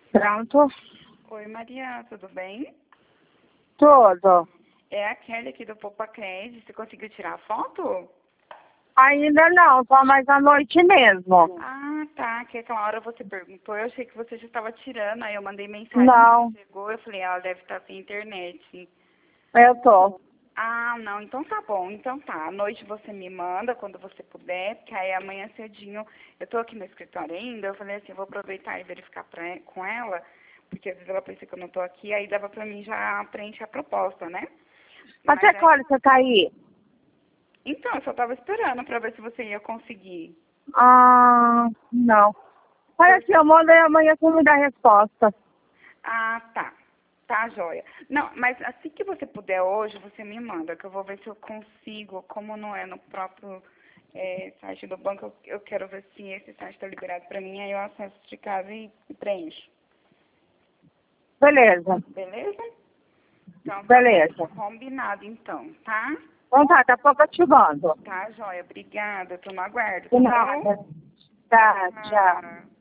Pronto? Oi, Maria, tudo bem? Tudo. É a Kelly aqui do Popacred. Você conseguiu tirar a foto? Ainda não, só mais à noite mesmo. Ah, tá. Que aquela hora você perguntou. Eu achei que você já estava tirando. Aí eu mandei mensagem. Não, Você chegou. Eu falei, ela deve estar sem internet. eu tô. Ah, não. Então tá bom. Então tá. À noite você me manda quando você puder. Porque aí amanhã cedinho. Eu tô aqui no escritório ainda. Eu falei assim, eu vou aproveitar e verificar com ela. Porque às vezes ela pensa que eu não tô aqui. Aí dava pra mim já preencher a proposta, né? Mas Até que aí hora você tá aí? então, eu só tava esperando pra ver se você ia conseguir. Ah, não. Olha aqui, eu mando aí amanhã você me dá a resposta. Ah, tá. Tá, joia. Não, mas assim que você puder hoje, você me manda, que eu vou ver se eu consigo, como não é no próprio site do banco, eu quero ver se esse site está liberado pra mim, aí eu acesso de casa e preencho. Beleza, Beleza? Então, tá bom. beleza. Combinado, então, tá? Então tá, daqui a pouco eu te mando. Tá, joia. Obrigada. Eu tô no aguardo, De tá bom? nada. Tá, tchau. Ah.